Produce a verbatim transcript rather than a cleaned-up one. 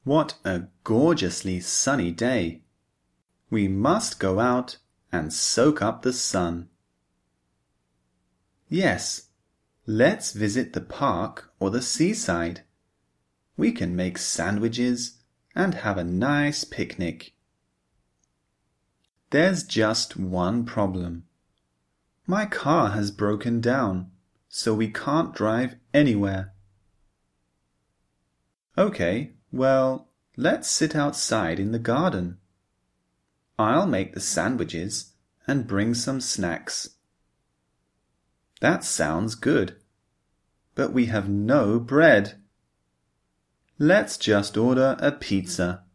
What a gorgeously sunny day! We must go out and soak up the sun. Yes, let's visit the park or the seaside. We can make sandwiches and have a nice picnic. There's just one problem. My car has broken down, so we can't drive anywhere. Okay, well, let's sit outside in the garden. I'll make the sandwiches and bring some snacks. That sounds good, but we have no bread. Let's just order a pizza.